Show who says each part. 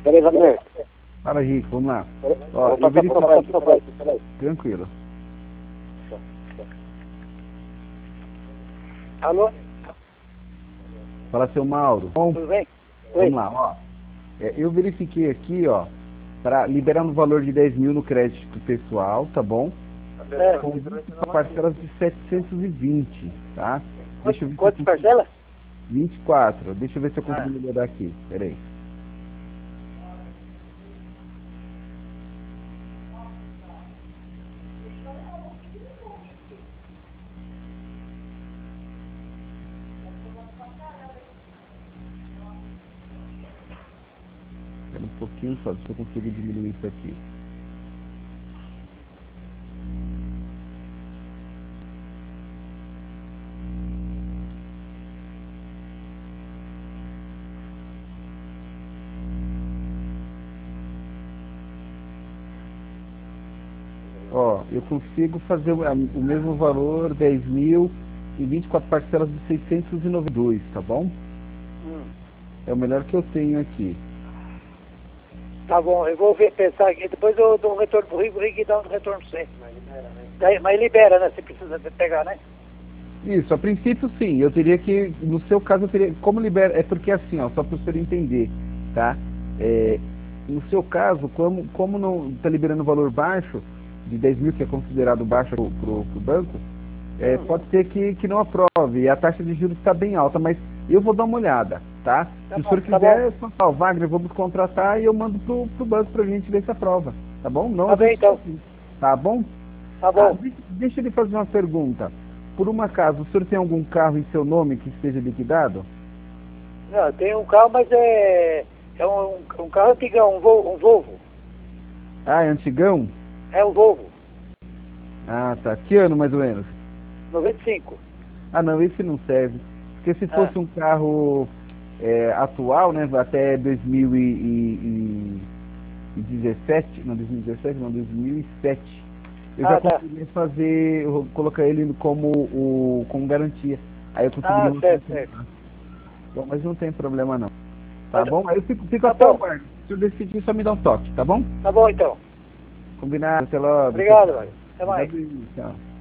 Speaker 1: Peraí, Wagner.
Speaker 2: Fala, Rico, vamos lá.
Speaker 1: Ó,
Speaker 2: Eu verifico...
Speaker 1: peraí.
Speaker 2: Tranquilo.
Speaker 1: Alô?
Speaker 2: Fala, seu Mauro. Bom,
Speaker 1: Tudo bem?
Speaker 2: vamos
Speaker 1: Oi.
Speaker 2: lá, ó. Eu verifiquei aqui, ó, para liberar um valor de 10 mil no crédito pessoal, tá bom?
Speaker 1: É.
Speaker 2: Com parcelas de 720, tá? Deixa eu ver
Speaker 1: Quantas
Speaker 2: se eu consigo...
Speaker 1: parcelas?
Speaker 2: 24. Deixa eu ver se eu consigo melhorar aqui. Peraí. Espera um pouquinho só, se eu consigo diminuir isso aqui. Ó, eu consigo fazer o mesmo valor, 10 mil e 24 parcelas de 692, tá bom? É o melhor que eu tenho aqui.
Speaker 1: Tá bom, eu vou ver, pensar aqui. Depois eu dou um retorno pro Rico, o Rico dá um retorno pra você. Mas libera, né? Você precisa pegar, né?
Speaker 2: Isso, a princípio sim, eu teria que, no seu caso eu teria, como libera, é porque assim, ó, só para você entender, tá? No seu caso, como não está liberando um valor baixo, de 10 mil, que é considerado baixo pro banco, pode ser que não aprove, e a taxa de juros está bem alta, mas eu vou dar uma olhada, tá? Se o senhor quiser, só fala, Wagner, vamos contratar e eu mando pro banco pra gente ver se aprova, tá bom? Não,
Speaker 1: Tá bem, então.
Speaker 2: tá bom?
Speaker 1: Tá bom.
Speaker 2: Deixa eu lhe fazer uma pergunta. Por um acaso, o senhor tem algum carro em seu nome que esteja liquidado?
Speaker 1: Não, tem um carro, mas é um carro antigão, um Volvo.
Speaker 2: Ah, é antigão?
Speaker 1: É um Volvo.
Speaker 2: Ah, tá. Que ano mais ou menos?
Speaker 1: 95.
Speaker 2: Ah, não, esse não serve. Porque se fosse um carro atual, né, até 2017, não, 2017, não, 2007, eu já conseguiria fazer, colocar ele como garantia. Aí eu conseguiria...
Speaker 1: certo.
Speaker 2: Bom, mas não tem problema não. Tá bom? Aí eu fico até o guarda. Se eu decidir, só me dá um toque, tá bom?
Speaker 1: Tá bom, então.
Speaker 2: Combinado, até logo.
Speaker 1: Obrigado, velho. Até mais.
Speaker 2: Tchau.